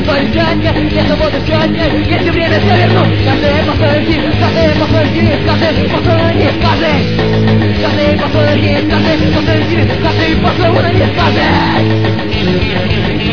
порешать, я свободу сегодня, если время все верну. Каждый посылки, каждый посылки, каждый посылки, каждый посылки, каждый посылки, каждый посылки, каждый.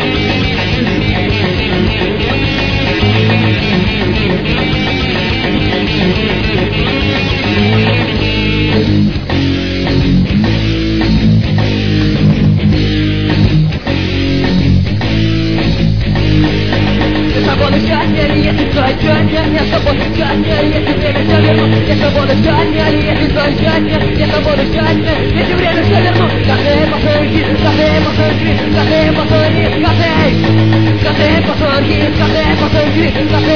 Свободу счастья, если твое счастье, я свободу счастья, если время все верну. Я свободу счастья, если твое счастье, я свободу счастья, если время все верну. Каждый посылки, каждый посылки, каждый посылки, каждый посылки, каждый посылки, каждый